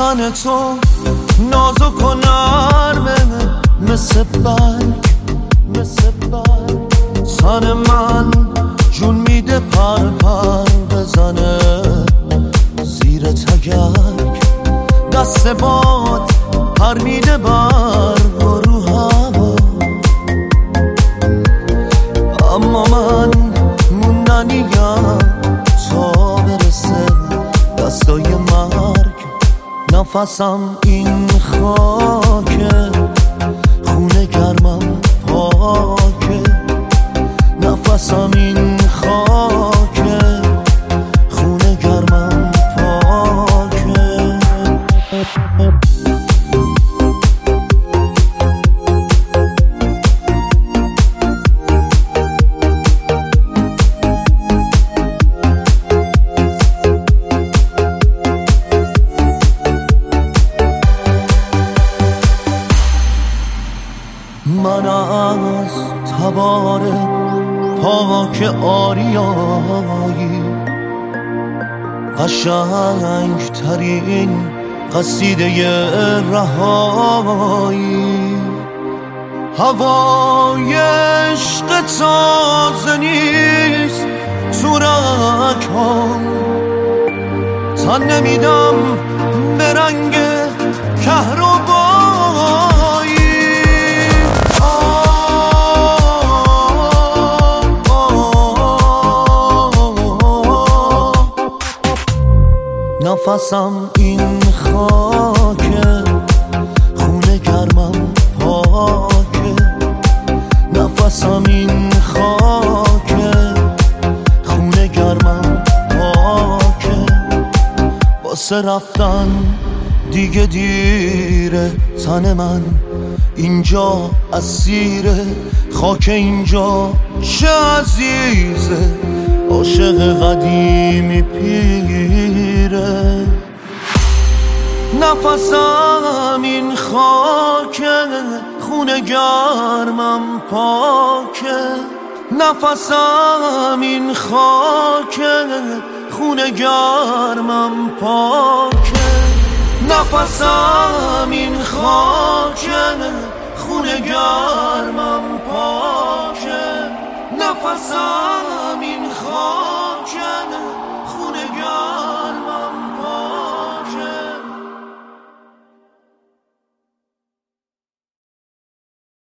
تن تو نازک و نرمه مثل برگ تن من جون میده پر بزنه زیر تگرگ دست باد پر میده برگ و رو هوا اما من موندنیم تا برسه دستای مرگ نفسم این خاکه خونه گرمم پاکه نفسم این خاکه خونه گرمم پاکه من از تبار پاک آریایی قشنگ ترین قصیده رهایی هوای عشق تازه نیست تو رگ‌هام تن نمیدم به رنگ کهربایی نفسم این خاکه خونه گرمم پاکه نفسم این خاکه خونه گرمم پاکه واسه رفتن دیگه دیره تن من اینجا اسیره خاک اینجا چه عزیزه عاشق قدیمی پیره نفسم این خاکه خونه گرمم پاکه نفسم این خاکه خونه گرمم پاکه نفسم این خاکه خونه گرمم پاکه نفسم